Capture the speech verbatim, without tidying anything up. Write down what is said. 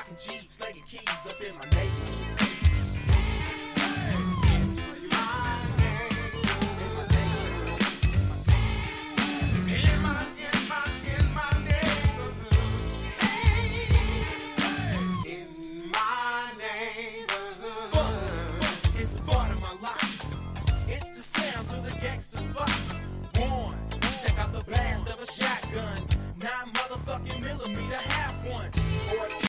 Rockin' G's, slanging keys up in my neighborhood.